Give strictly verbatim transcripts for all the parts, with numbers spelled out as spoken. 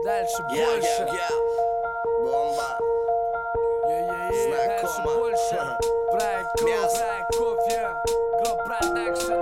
Дальше Yeah, больше. yeah, yeah. Бомба. Е-е-е, дальше Знакомо. больше. Проект Мясо. Проект Кофе, Гроб Продакшн.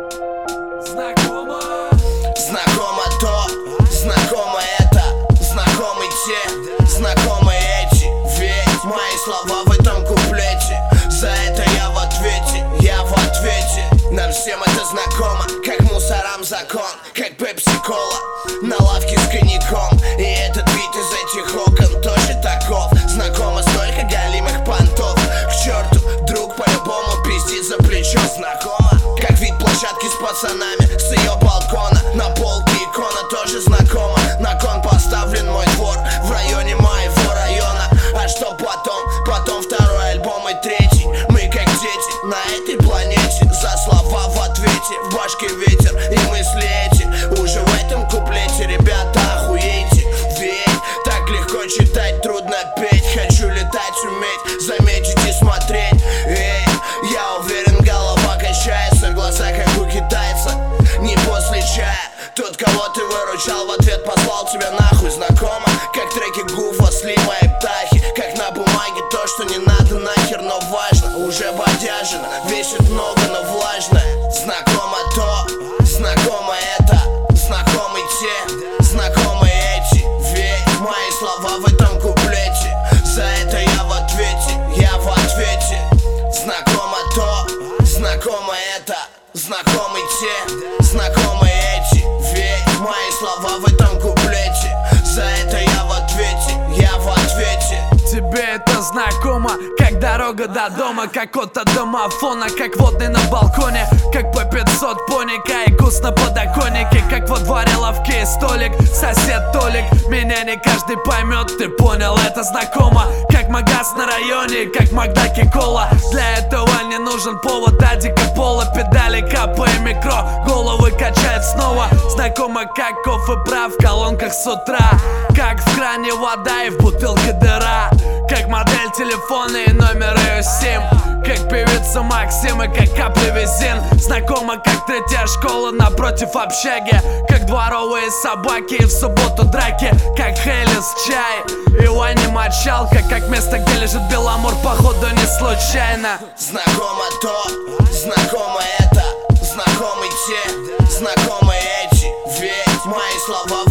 Знакомо. Знакомо то, знакомо это, знакомы те, знакомы эти. Ведь мои слова в этом куплете, за это я в ответе, я в ответе. Нам всем это знакомо, как мусорам закон, как пепси-кола на лавке с коньяком. И этот бит из этих окон тоже таков. Знакомо столько галимых понтов. К черту, друг по-любому пиздит за плечо. Знакомо, как вид площадки с пацанами с ее балкона. На полке икона тоже знакома. На кон поставлен мой двор в районе моего района. А что потом? Потом второй альбом и третий. Мы как дети на этой планете. За слова в ответе, в башке ветер и мысли эти. Уже в этом куплете, ребята, охуейте. Ведь так легко читать, трудно петь. Хочу летать, уметь, заметить и смотреть. Эй, я уверен, голова качается, глаза как у китайца. Не после чая. Тот, кого ты выручал, в ответ послал тебя нахуй. Знакомо, как треки Гуфа, Слима и Птахи. Как на бумаге то, что не надо нахер, но важно. Уже бодяжено, весит много, но влажное. Знакомо то, знакомо это, знакомы те, знакомы эти. Ведь мои слова в этом куплете, за это я в ответе, я в ответе. Знакомо то, знакомо это, знакомы те, знакомы эти. Ведь мои слова в этом куплете, за это я в ответе, я в ответе. Тебе это знакомо, как дорога до дома, как от домофона, как водный на балконе, как по пятьсот поника и кус на подоконнике, как во дворе лавки и столик, сосед Толик. Меня не каждый поймет, ты понял, это знакомо, как магаз на районе, как Макдаки Кола. Для этого не нужен повод, адика пола, педали, капа и микро, головы качает снова. Знакомо, как кофе прав в колонках с утра, как в кране вода и в бутылке дыра, как модель телефона и номер ее сим, как певица Максим и как капли визин. Знакомо, как третья школа напротив общаги, как дворовые собаки и в субботу драки, как Хейлис чай и Ваня мочалка, как место, где лежит Беломор, походу не случайно. Знакомо то, знакомо это, знакомы те, знакомы эти. Ведь мои слова